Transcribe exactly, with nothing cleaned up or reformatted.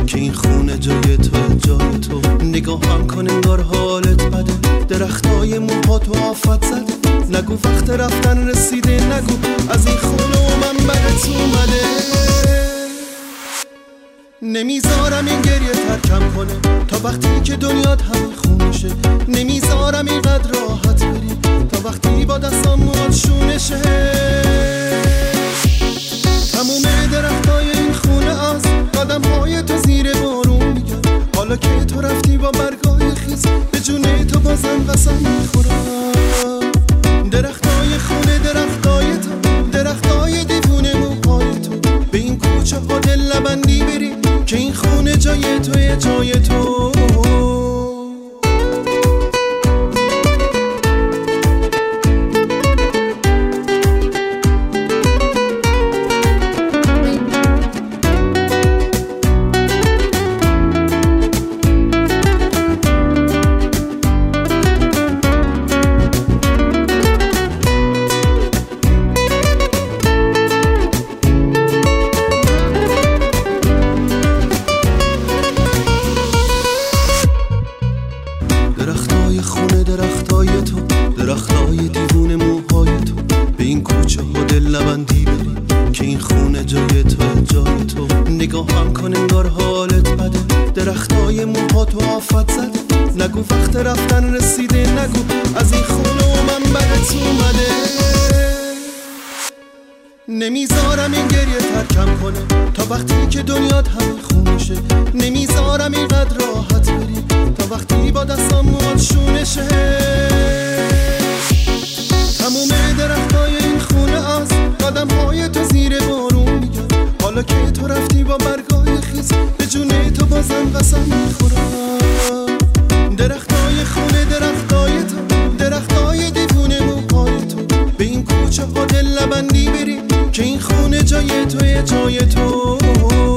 که این خونه جای تو جای تو. نگاه هم کن انگار حالت بده، درختای موهاتو آفت زده. نگو وقت رفتن رسیده، نگو از این خونه و من بدت اومده. نمیذارم این گریه ترکم کنه تا وقتی که دنیات همین خونشه. نمیذارم اینقدر راحت بری تا وقتی با دستام موهات شونشه. تموم درختای این خونه از قدم های تو زیر بارون میگن. حالا که تو رفتی با برگای خیز، به جونه تو بازم قسم میخورم. درختای خونه درختای تو، درختای دیوونه موهای تو. به این کوچه ها دل لبندی بری که این خونه جای توی جای تو. درختای خونه درختای تو، درختای دیوونه موهای تو. به این کوچه ها دل لبندی بری که این خونه جای تو جای تو. نگاه هم کن انگار حالت بده، درختای موهاتو آفت زده. نگو وقت رفتن رسیده، نگو از این خونه و من بدت اومده. نمیذارم این گریه ترکم کنه تا وقتی که دنیات همین خونشه. نمیذارم اینقدر راحت بری تا وقتی با دستام موهات شونشه. تموم درختای این خونه از قدم های تو زیر بارون میگن. حالا که تو رفتی با برگای خیز، به جونه تو بازم قسم میخورم. درختای خونه درختای تو، درختای دیوونه موهای تو. به این کوچه ها دل لبندی بری که این خونه جای توی جای تو.